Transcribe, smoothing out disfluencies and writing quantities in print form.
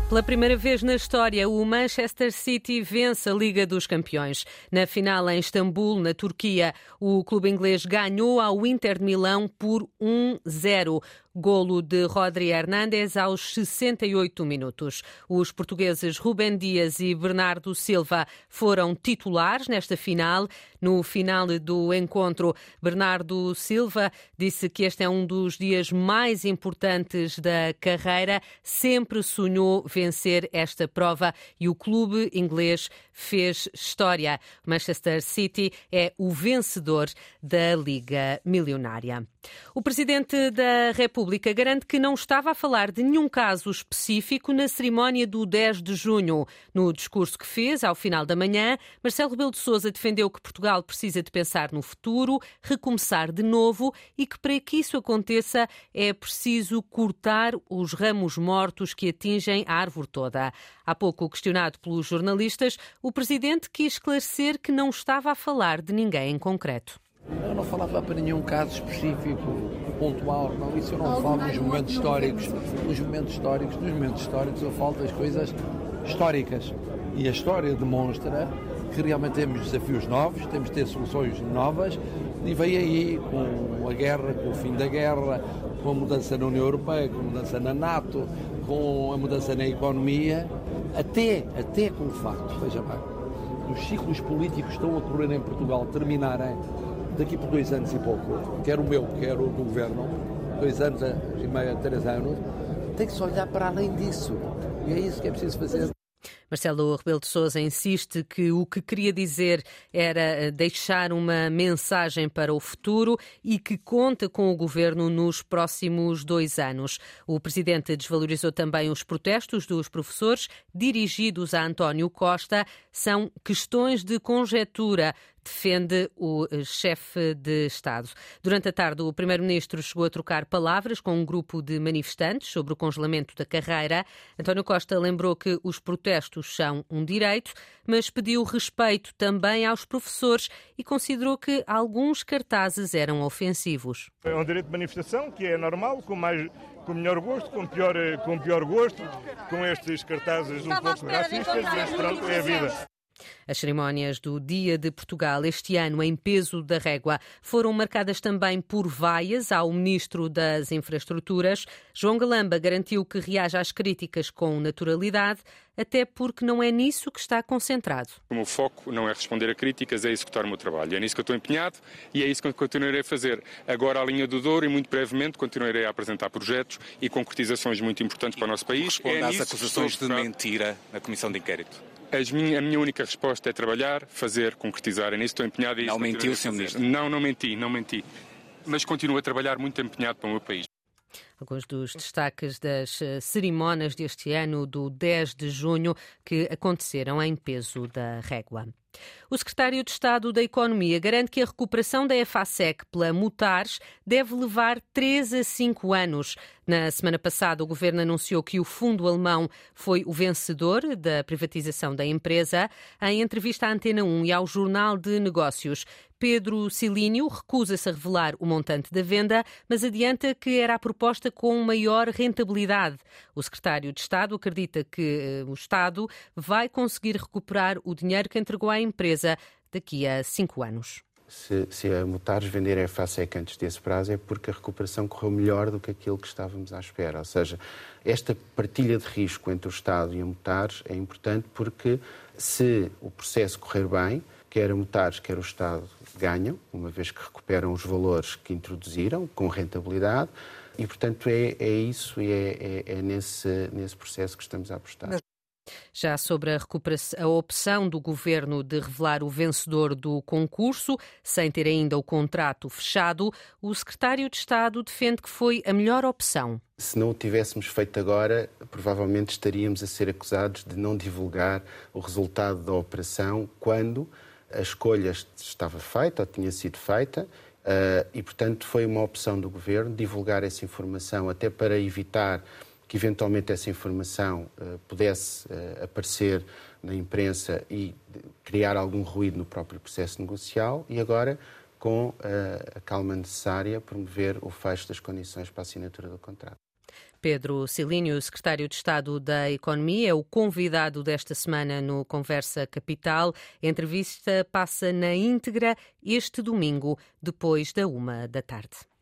Pela primeira vez na história, o Manchester City vence a Liga dos Campeões. Na final em Istambul, na Turquia, o clube inglês ganhou ao Inter de Milão por 1-0. Golo de Rodri Hernández aos 68 minutos. Os portugueses Rúben Dias e Bernardo Silva foram titulares nesta final. No final do encontro, Bernardo Silva disse que este é um dos dias mais importantes da carreira. Sempre sonhou vencer esta prova e o clube inglês fez história. Manchester City é o vencedor da Liga Milionária. O Presidente da República garante que não estava a falar de nenhum caso específico na cerimónia do 10 de junho. No discurso que fez, ao final da manhã, Marcelo Rebelo de Sousa defendeu que Portugal precisa de pensar no futuro, recomeçar de novo e que para que isso aconteça é preciso cortar os ramos mortos que atingem a árvore toda. Há pouco questionado pelos jornalistas, o Presidente quis esclarecer que não estava a falar de ninguém em concreto. Eu não falava para nenhum caso específico, pontual, não, isso eu não falo nos momentos históricos. Nos momentos históricos eu falo das coisas históricas. E a história demonstra que realmente temos desafios novos, temos de ter soluções novas e veio aí com a guerra, com o fim da guerra, com a mudança na União Europeia, com a mudança na NATO, com a mudança na economia, até com o facto, veja bem, os ciclos políticos estão a correr em Portugal terminarem daqui por 2 anos e pouco, quer o meu, quer o do Governo, 2 anos e meio, 3 anos, tem que se olhar para além disso. E é isso que é preciso fazer. Marcelo Rebelo de Sousa insiste que o que queria dizer era deixar uma mensagem para o futuro e que conta com o Governo nos próximos 2 anos. O Presidente desvalorizou também os protestos dos professores dirigidos a António Costa. São questões de conjetura, defende o chefe de Estado. Durante a tarde, o Primeiro-Ministro chegou a trocar palavras com um grupo de manifestantes sobre o congelamento da carreira. António Costa lembrou que os protestos são um direito, mas pediu respeito também aos professores e considerou que alguns cartazes eram ofensivos. É um direito de manifestação que é normal, com melhor gosto, com pior gosto, com estes cartazes um pouco racistas, mas pronto, é a vida. As cerimónias do Dia de Portugal, este ano em peso da régua, foram marcadas também por vaias ao Ministro das Infraestruturas. João Galamba garantiu que reage às críticas com naturalidade, até porque não é nisso que está concentrado. O meu foco não é responder a críticas, é executar o meu trabalho. É nisso que eu estou empenhado e é isso que eu continuarei a fazer. Agora a linha do Douro e muito brevemente continuarei a apresentar projetos e concretizações muito importantes para o nosso país. Responde às acusações de mentira na Comissão de Inquérito. A minha única resposta é trabalhar, fazer, concretizar. É nisso que estou empenhado. Não mentiu, Sr. Ministro? Não menti. Mas continuo a trabalhar muito empenhado para o meu país. Alguns dos destaques das cerimónias deste ano, do 10 de junho, que aconteceram em peso da régua. O secretário de Estado da Economia garante que a recuperação da EFASEC pela Mutares deve levar 3 a 5 anos. Na semana passada, o governo anunciou que o fundo alemão foi o vencedor da privatização da empresa. Em entrevista à Antena 1 e ao Jornal de Negócios, Pedro Cilínio recusa-se a revelar o montante da venda, mas adianta que era a proposta com maior rentabilidade. O secretário de Estado acredita que o Estado vai conseguir recuperar o dinheiro que entregou à empresa daqui a 5 anos. Se a Mutares vender a EFASEC antes desse prazo é porque a recuperação correu melhor do que aquilo que estávamos à espera. Ou seja, esta partilha de risco entre o Estado e a Mutares é importante porque se o processo correr bem, quer a Mutares, quer o Estado ganham, uma vez que recuperam os valores que introduziram com rentabilidade e, portanto, é isso e é nesse processo que estamos a apostar. Já sobre a opção do governo de revelar o vencedor do concurso, sem ter ainda o contrato fechado, o secretário de Estado defende que foi a melhor opção. Se não o tivéssemos feito agora, provavelmente estaríamos a ser acusados de não divulgar o resultado da operação quando a escolha estava feita ou tinha sido feita e, portanto, foi uma opção do governo divulgar essa informação até para evitar que eventualmente essa informação pudesse aparecer na imprensa e criar algum ruído no próprio processo negocial e agora, com a calma necessária, promover o fecho das condições para a assinatura do contrato. Pedro Silínio, secretário de Estado da Economia, é o convidado desta semana no Conversa Capital. A entrevista passa na íntegra este domingo, depois da 1 da tarde.